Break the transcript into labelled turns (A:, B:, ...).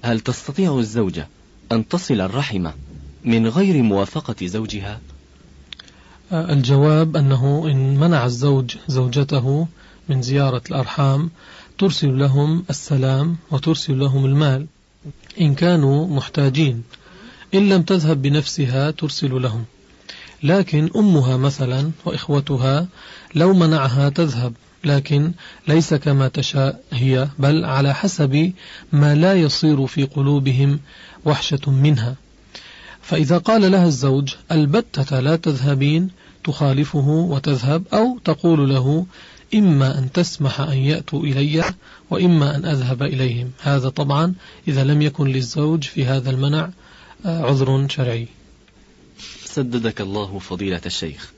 A: هل تستطيع الزوجة أن تصل الرحم من غير موافقة زوجها؟
B: الجواب أنه إن منع الزوج زوجته من زيارة الأرحام ترسل لهم السلام وترسل لهم المال إن كانوا محتاجين، إن لم تذهب بنفسها ترسل لهم. لكن أمها مثلا وإخوتها لو منعها تذهب، لكن ليس كما تشاء هي، بل على حسب ما لا يصير في قلوبهم وحشة منها. فإذا قال لها الزوج البتة لا تذهبين تخالفه وتذهب، أو تقول له إما أن تسمح أن يأتوا إلي وإما أن أذهب إليهم. هذا طبعا إذا لم يكن للزوج في هذا المنع عذر شرعي.
A: سددك الله فضيلة الشيخ.